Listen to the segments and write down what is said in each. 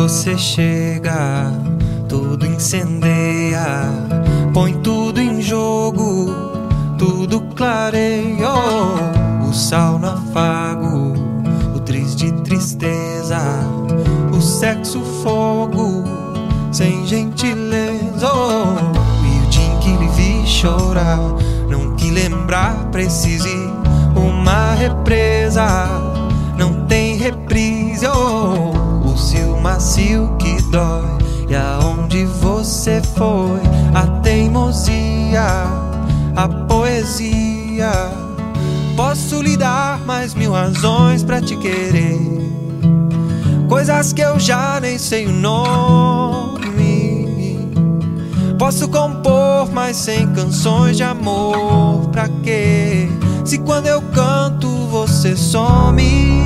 você chega, tudo incendeia, põe tudo em jogo, tudo clareia. O sal no afago, o triz de tristeza, o sexo fogo, sem gentileza. E o dia em que lhe vi chorar, não que lembrar precise uma represa, não tem reprise. O seu macio que dói, e aonde você foi, a teimosia, a poesia. Posso lhe dar mais mil razões pra te querer, coisas que eu já nem sei o nome. Posso compor mais 100 canções de amor, pra quê? Se quando eu canto você some.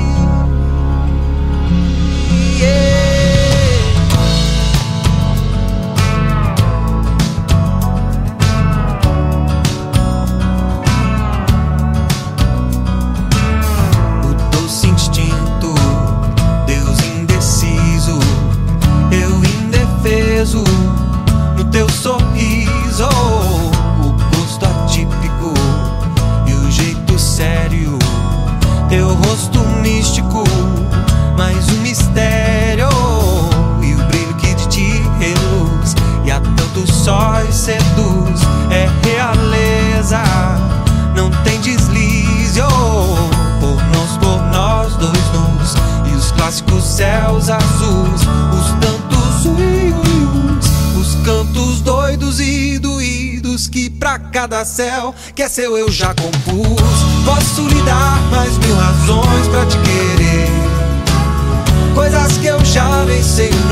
O doce instinto, Deus indeciso, eu indefeso no teu sorriso. O gosto atípico e o jeito sério, teu rosto místico, mais um mistério. E o brilho que de ti reluz, e a tantos sóis seduz. É realeza, não tem deslize. Por nós dois nus, e os clássicos céus azuis, os tantos os cantos doidos e doídos que pra cada céu que é seu eu já compus. Posso lhe dar mais mil razões pra te querer, coisas que eu já nem sei o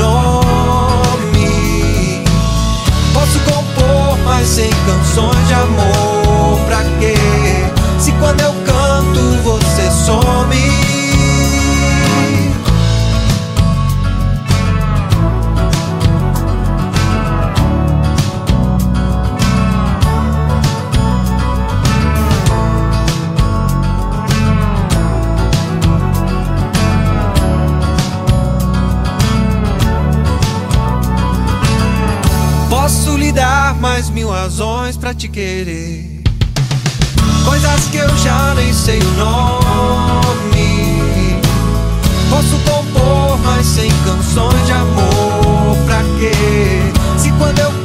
nome. Posso compor mais 100 canções de amor, pra quê? Se quando eu canto você some. Posso lhe dar mais mil razões pra te querer, coisas que eu já nem sei o nome. Posso compor mais 100 canções de amor, pra quê? Se quando eu